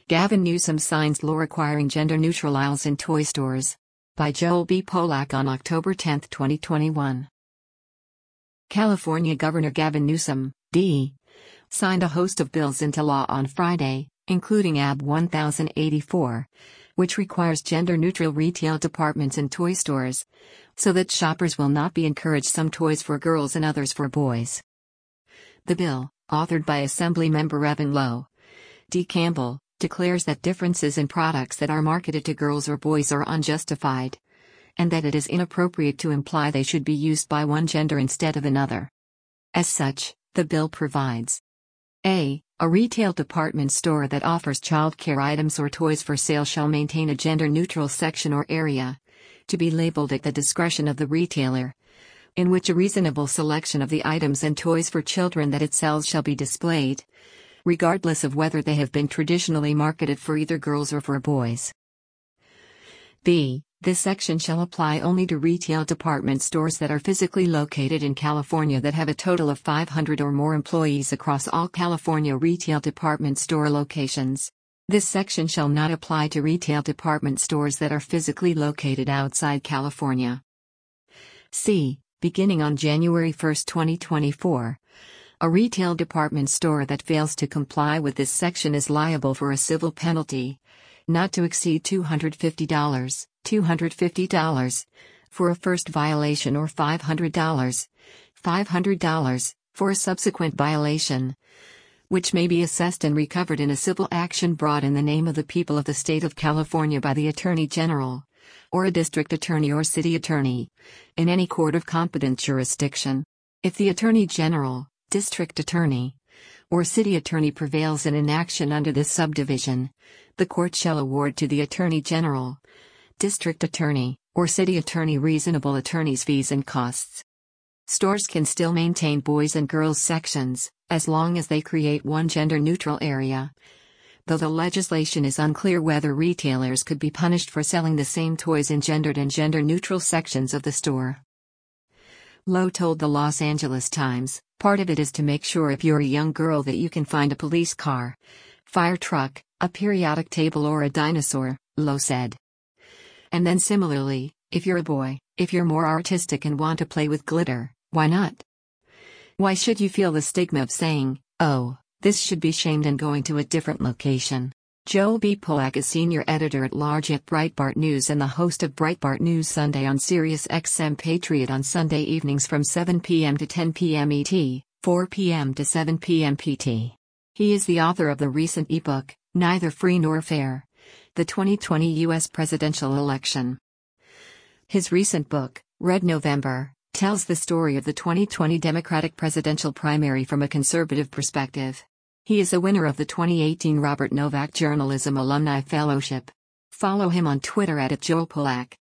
Gavin Newsom signs law requiring gender-neutral aisles in toy stores. By Joel B. Polak on October 10, 2021. California Governor Gavin Newsom, D. signed a host of bills into law on Friday, including AB 1084, which requires gender-neutral retail departments in toy stores, so that shoppers will not be encouraged some toys for girls and others for boys. The bill, authored by Assemblymember Evan Lowe D. Campbell, declares that differences in products that are marketed to girls or boys are unjustified, and that it is inappropriate to imply they should be used by one gender instead of another. As such, the bill provides a retail department store that offers childcare items or toys for sale shall maintain a gender-neutral section or area, to be labeled at the discretion of the retailer, in which a reasonable selection of the items and toys for children that it sells shall be displayed, regardless of whether they have been traditionally marketed for either girls or for boys. B. This section shall apply only to retail department stores that are physically located in California that have a total of 500 or more employees across all California retail department store locations. This section shall not apply to retail department stores that are physically located outside California. C. Beginning on January 1, 2024, a retail department store that fails to comply with this section is liable for a civil penalty, not to exceed $250 for a first violation or $500 for a subsequent violation, which may be assessed and recovered in a civil action brought in the name of the people of the state of California by the Attorney General, or a district attorney or city attorney, in any court of competent jurisdiction. If the Attorney General, district attorney, or city attorney prevails in an action under this subdivision, the court shall award to the Attorney General, district attorney, or city attorney reasonable attorney's fees and costs. Stores can still maintain boys and girls sections, as long as they create one gender-neutral area, though the legislation is unclear whether retailers could be punished for selling the same toys in gendered and gender-neutral sections of the store. Lowe told the Los Angeles Times, "Part of it is to make sure if you're a young girl that you can find a police car, fire truck, a periodic table or a dinosaur," Lowe said. And then similarly, if you're a boy, if you're more artistic and want to play with glitter, why not? Why should you feel the stigma of saying, "Oh, this should be shamed," and going to a different location? Joel B. Polak is senior editor-at-large at Breitbart News and the host of Breitbart News Sunday on Sirius XM Patriot on Sunday evenings from 7 p.m. to 10 p.m. ET, 4 p.m. to 7 p.m. PT. He is the author of the recent ebook, Neither Free Nor Fair: The 2020 U.S. Presidential Election. His recent book, Red November, tells the story of the 2020 Democratic presidential primary from a conservative perspective. He is a winner of the 2018 Robert Novak Journalism Alumni Fellowship. Follow him on Twitter @JoelPolak.